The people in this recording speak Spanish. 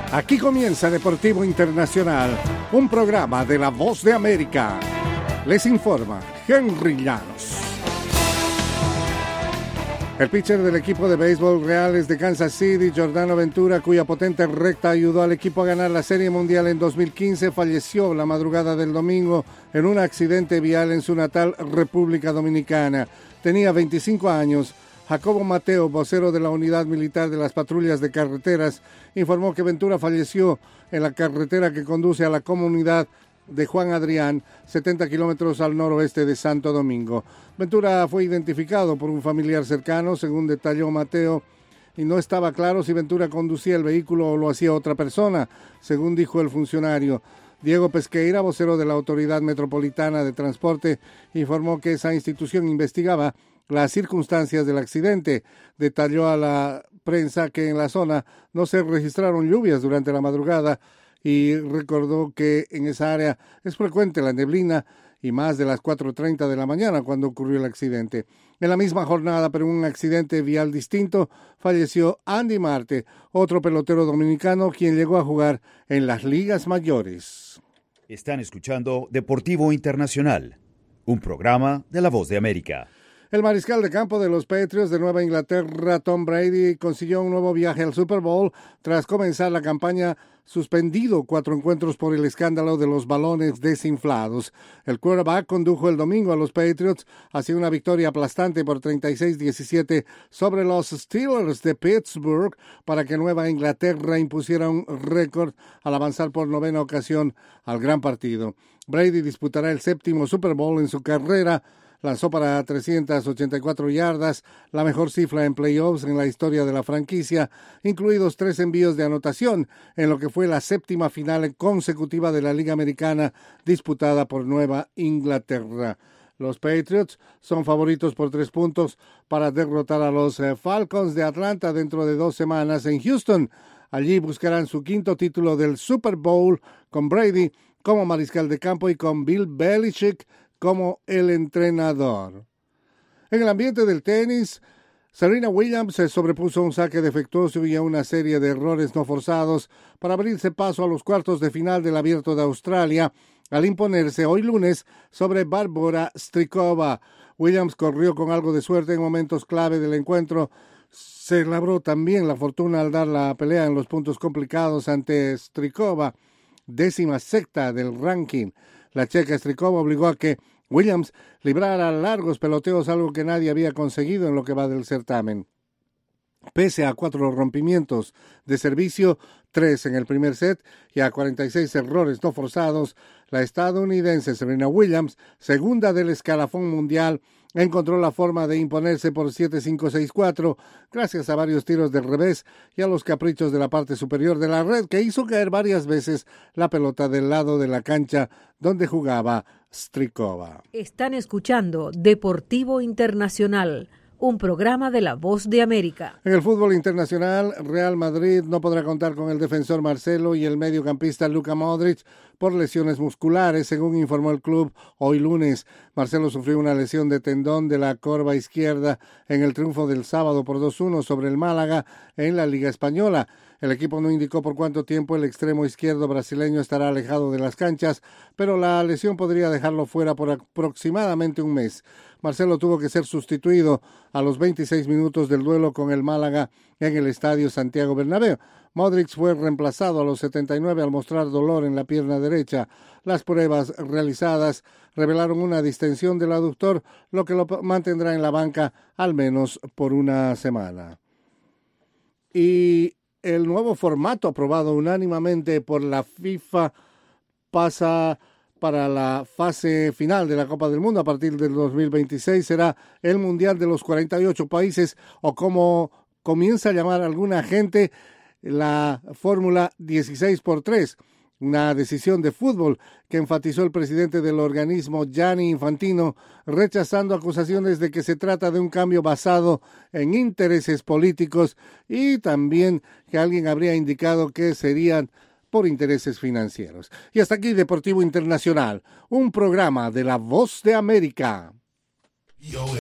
Aquí comienza Deportivo Internacional, un programa de La Voz de América. Les informa Henry Llanos. El pitcher del equipo de béisbol Reales de Kansas City, Jordano Ventura, cuya potente recta ayudó al equipo a ganar la Serie Mundial en 2015, falleció la madrugada del domingo en un accidente vial en su natal República Dominicana. Tenía 25 años. Jacobo Mateo, vocero de la Unidad Militar de las Patrullas de Carreteras, informó que Ventura falleció en la carretera que conduce a la comunidad de Juan Adrián, 70 kilómetros al noroeste de Santo Domingo. Ventura fue identificado por un familiar cercano, según detalló Mateo, y no estaba claro si Ventura conducía el vehículo o lo hacía otra persona, según dijo el funcionario. Diego Pesqueira, vocero de la Autoridad Metropolitana de Transporte, informó que esa institución investigaba las circunstancias del accidente. Detalló a la prensa que en la zona no se registraron lluvias durante la madrugada y recordó que en esa área es frecuente la neblina y más de las 4:30 de la mañana cuando ocurrió el accidente. En la misma jornada, pero en un accidente vial distinto, falleció Andy Marte, otro pelotero dominicano quien llegó a jugar en las ligas mayores. Están escuchando Deportivo Internacional, un programa de La Voz de América. El mariscal de campo de los Patriots de Nueva Inglaterra, Tom Brady, consiguió un nuevo viaje al Super Bowl tras comenzar la campaña suspendido 4 encuentros por el escándalo de los balones desinflados. El quarterback condujo el domingo a los Patriots hacia una victoria aplastante por 36-17 sobre los Steelers de Pittsburgh para que Nueva Inglaterra impusiera un récord al avanzar por 9ª ocasión al gran partido. Brady disputará el 7º Super Bowl en su carrera. Lanzó para 384 yardas, la mejor cifra en playoffs en la historia de la franquicia, incluidos 3 envíos de anotación, en lo que fue la 7ª final consecutiva de la Liga Americana disputada por Nueva Inglaterra. Los Patriots son favoritos por 3 puntos para derrotar a los Falcons de Atlanta dentro de 2 semanas en Houston. Allí buscarán su 5º título del Super Bowl con Brady como mariscal de campo y con Bill Belichick como el entrenador. En el ambiente del tenis, Serena Williams se sobrepuso a un saque defectuoso y a una serie de errores no forzados para abrirse paso a los cuartos de final del Abierto de Australia al imponerse hoy lunes sobre Barbora Strykova. Williams corrió con algo de suerte en momentos clave del encuentro. Se labró también la fortuna al dar la pelea en los puntos complicados ante Strykova, 16ª del ranking. La checa Strykova obligó a que Williams librara largos peloteos, algo que nadie había conseguido en lo que va del certamen. Pese a 4 rompimientos de servicio, 3 en el primer set y a 46 errores no forzados, la estadounidense Serena Williams, segunda del escalafón mundial, encontró la forma de imponerse por 7-5-6-4 gracias a varios tiros de revés y a los caprichos de la parte superior de la red que hizo caer varias veces la pelota del lado de la cancha donde jugaba Strykova. Están escuchando Deportivo Internacional, un programa de La Voz de América. En el fútbol internacional, Real Madrid no podrá contar con el defensor Marcelo y el mediocampista Luka Modric por lesiones musculares, según informó el club hoy lunes. Marcelo sufrió una lesión de tendón de la corva izquierda en el triunfo del sábado por 2-1 sobre el Málaga en la Liga Española. El equipo no indicó por cuánto tiempo el extremo izquierdo brasileño estará alejado de las canchas, pero la lesión podría dejarlo fuera por aproximadamente un mes. Marcelo tuvo que ser sustituido a los 26 minutos del duelo con el Málaga en el Estadio Santiago Bernabéu. Modric fue reemplazado a los 79 al mostrar dolor en la pierna derecha. Las pruebas realizadas revelaron una distensión del aductor, lo que lo mantendrá en la banca al menos por una semana. Y el nuevo formato aprobado unánimemente por la FIFA pasa para la fase final de la Copa del Mundo a partir del 2026. Será el Mundial de los 48 países, o como comienza a llamar alguna gente, la Fórmula 16x3, una decisión de fútbol que enfatizó el presidente del organismo, Gianni Infantino, rechazando acusaciones de que se trata de un cambio basado en intereses políticos y también que alguien habría indicado que serían por intereses financieros. Y hasta aquí Deportivo Internacional, un programa de La Voz de América.